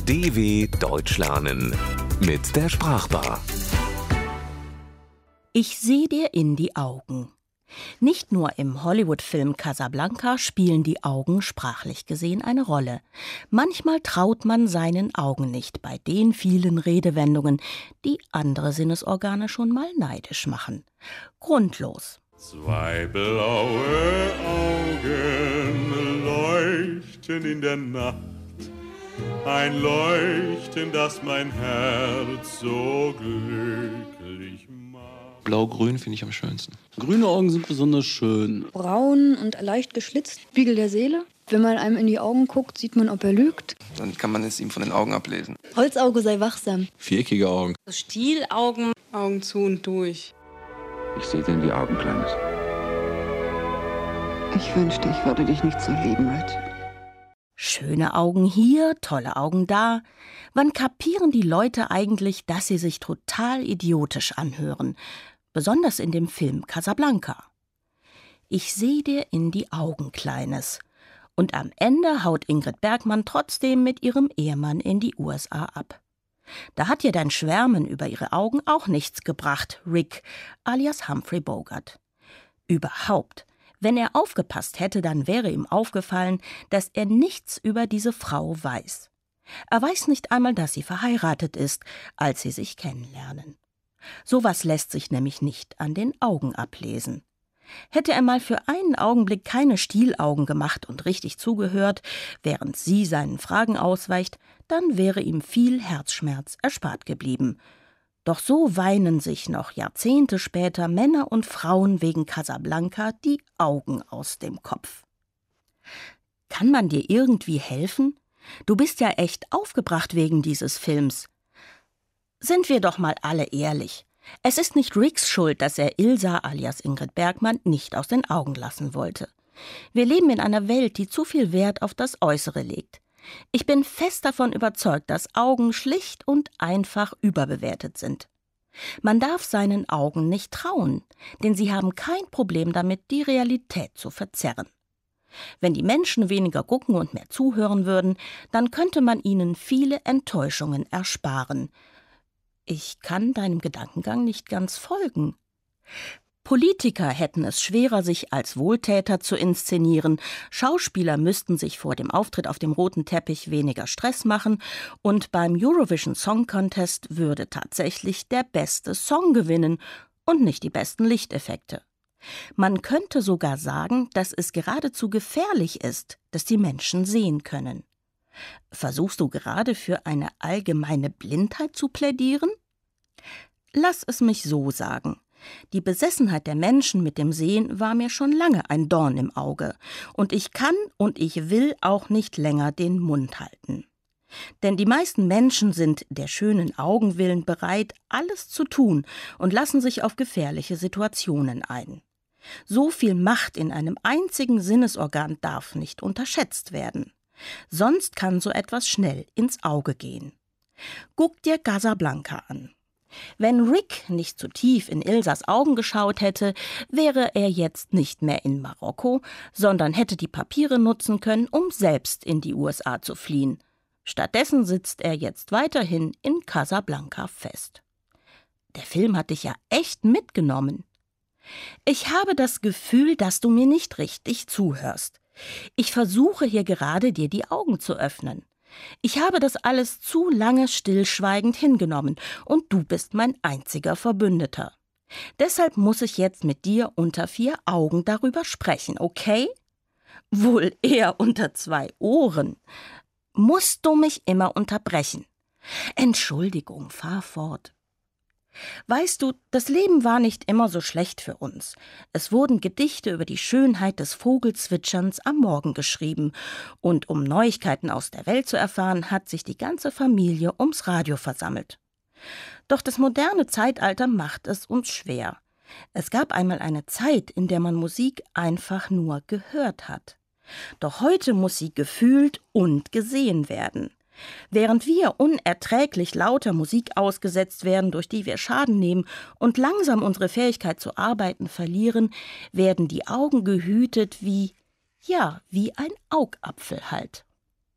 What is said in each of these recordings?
DW Deutsch lernen mit der Sprachbar. Ich sehe dir in die Augen. Nicht nur im Hollywood-Film Casablanca spielen die Augen sprachlich gesehen eine Rolle. Manchmal traut man seinen Augen nicht bei den vielen Redewendungen, die andere Sinnesorgane schon mal neidisch machen. Grundlos. Zwei blaue Augen leuchten in der Nacht, ein Leuchten, das mein Herz so glücklich macht. Blau-grün finde ich am schönsten. Grüne Augen sind besonders schön. Braun und leicht geschlitzt, Spiegel der Seele. Wenn man einem in die Augen guckt, sieht man, ob er lügt. Dann kann man es ihm von den Augen ablesen. Holzauge sei wachsam. Viereckige Augen. Stielaugen, Augen zu und durch. Ich sehe dir in die Augen, Kleines. Ich wünschte, ich würde dich nicht so lieben, Rich. Schöne Augen hier, tolle Augen da. Wann kapieren die Leute eigentlich, dass sie sich total idiotisch anhören? Besonders in dem Film Casablanca. Ich sehe dir in die Augen, Kleines. Und am Ende haut Ingrid Bergman trotzdem mit ihrem Ehemann in die USA ab. Da hat ihr dein Schwärmen über ihre Augen auch nichts gebracht, Rick, alias Humphrey Bogart. Überhaupt. Wenn er aufgepasst hätte, dann wäre ihm aufgefallen, dass er nichts über diese Frau weiß. Er weiß nicht einmal, dass sie verheiratet ist, als sie sich kennenlernen. Sowas lässt sich nämlich nicht an den Augen ablesen. Hätte er mal für einen Augenblick keine Stielaugen gemacht und richtig zugehört, während sie seinen Fragen ausweicht, dann wäre ihm viel Herzschmerz erspart geblieben. Doch so weinen sich noch Jahrzehnte später Männer und Frauen wegen Casablanca die Augen aus dem Kopf. Kann man dir irgendwie helfen? Du bist ja echt aufgebracht wegen dieses Films. Sind wir doch mal alle ehrlich. Es ist nicht Ricks Schuld, dass er Ilsa alias Ingrid Bergman nicht aus den Augen lassen wollte. Wir leben in einer Welt, die zu viel Wert auf das Äußere legt. Ich bin fest davon überzeugt, dass Augen schlicht und einfach überbewertet sind. Man darf seinen Augen nicht trauen, denn sie haben kein Problem damit, die Realität zu verzerren. Wenn die Menschen weniger gucken und mehr zuhören würden, dann könnte man ihnen viele Enttäuschungen ersparen. Ich kann deinem Gedankengang nicht ganz folgen. Politiker hätten es schwerer, sich als Wohltäter zu inszenieren, Schauspieler müssten sich vor dem Auftritt auf dem roten Teppich weniger Stress machen und beim Eurovision Song Contest würde tatsächlich der beste Song gewinnen und nicht die besten Lichteffekte. Man könnte sogar sagen, dass es geradezu gefährlich ist, dass die Menschen sehen können. Versuchst du gerade für eine allgemeine Blindheit zu plädieren? Lass es mich so sagen. Die Besessenheit der Menschen mit dem Sehen war mir schon lange ein Dorn im Auge. Und ich kann und ich will auch nicht länger den Mund halten. Denn die meisten Menschen sind der schönen Augen willen bereit, alles zu tun und lassen sich auf gefährliche Situationen ein. So viel Macht in einem einzigen Sinnesorgan darf nicht unterschätzt werden. Sonst kann so etwas schnell ins Auge gehen. Guck dir Casablanca an. Wenn Rick nicht zu tief in Ilsas Augen geschaut hätte, wäre er jetzt nicht mehr in Marokko, sondern hätte die Papiere nutzen können, um selbst in die USA zu fliehen. Stattdessen sitzt er jetzt weiterhin in Casablanca fest. Der Film hat dich ja echt mitgenommen. Ich habe das Gefühl, dass du mir nicht richtig zuhörst. Ich versuche hier gerade, dir die Augen zu öffnen. Ich habe das alles zu lange stillschweigend hingenommen und du bist mein einziger Verbündeter. Deshalb muss ich jetzt mit dir unter 4 Augen darüber sprechen, okay? Wohl eher unter 2 Ohren. Musst du mich immer unterbrechen? Entschuldigung, fahr fort. Weißt du, das Leben war nicht immer so schlecht für uns. Es wurden Gedichte über die Schönheit des Vogelzwitscherns am Morgen geschrieben. Und um Neuigkeiten aus der Welt zu erfahren, hat sich die ganze Familie ums Radio versammelt. Doch das moderne Zeitalter macht es uns schwer. Es gab einmal eine Zeit, in der man Musik einfach nur gehört hat. Doch heute muss sie gefühlt und gesehen werden. Während wir unerträglich lauter Musik ausgesetzt werden, durch die wir Schaden nehmen und langsam unsere Fähigkeit zu arbeiten verlieren, werden die Augen gehütet wie ein Augapfel halt.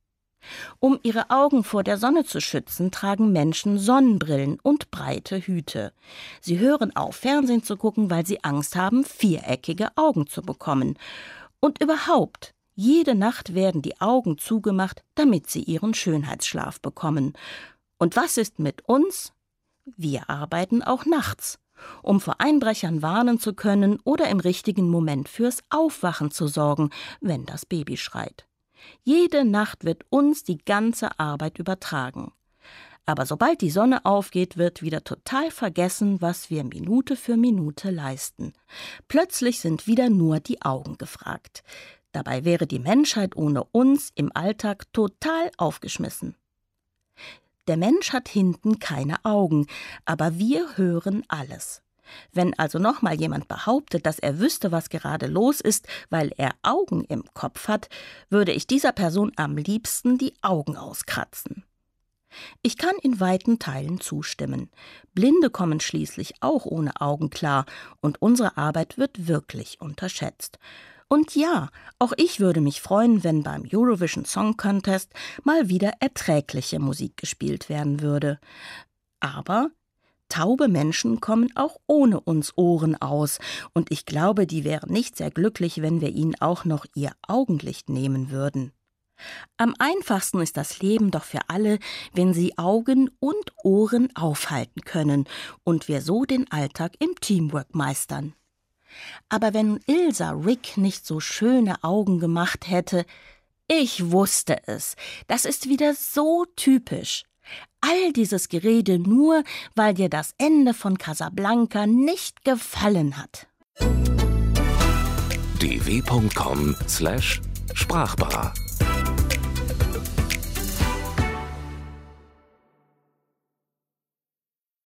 Um ihre Augen vor der Sonne zu schützen, tragen Menschen Sonnenbrillen und breite Hüte. Sie hören auf, Fernsehen zu gucken, weil sie Angst haben, viereckige Augen zu bekommen. Und überhaupt, jede Nacht werden die Augen zugemacht, damit sie ihren Schönheitsschlaf bekommen. Und was ist mit uns? Wir arbeiten auch nachts, um vor Einbrechern warnen zu können oder im richtigen Moment fürs Aufwachen zu sorgen, wenn das Baby schreit. Jede Nacht wird uns die ganze Arbeit übertragen. Aber sobald die Sonne aufgeht, wird wieder total vergessen, was wir Minute für Minute leisten. Plötzlich sind wieder nur die Augen gefragt. Dabei wäre die Menschheit ohne uns im Alltag total aufgeschmissen. Der Mensch hat hinten keine Augen, aber wir hören alles. Wenn also nochmal jemand behauptet, dass er wüsste, was gerade los ist, weil er Augen im Kopf hat, würde ich dieser Person am liebsten die Augen auskratzen. Ich kann in weiten Teilen zustimmen. Blinde kommen schließlich auch ohne Augen klar und unsere Arbeit wird wirklich unterschätzt. Und ja, auch ich würde mich freuen, wenn beim Eurovision Song Contest mal wieder erträgliche Musik gespielt werden würde. Aber taube Menschen kommen auch ohne uns Ohren aus, und ich glaube, die wären nicht sehr glücklich, wenn wir ihnen auch noch ihr Augenlicht nehmen würden. Am einfachsten ist das Leben doch für alle, wenn sie Augen und Ohren aufhalten können und wir so den Alltag im Teamwork meistern. Aber wenn Ilsa Rick nicht so schöne Augen gemacht hätte, ich wusste es, das ist wieder so typisch. All dieses Gerede nur, weil dir das Ende von Casablanca nicht gefallen hat. dw.com/Sprachbar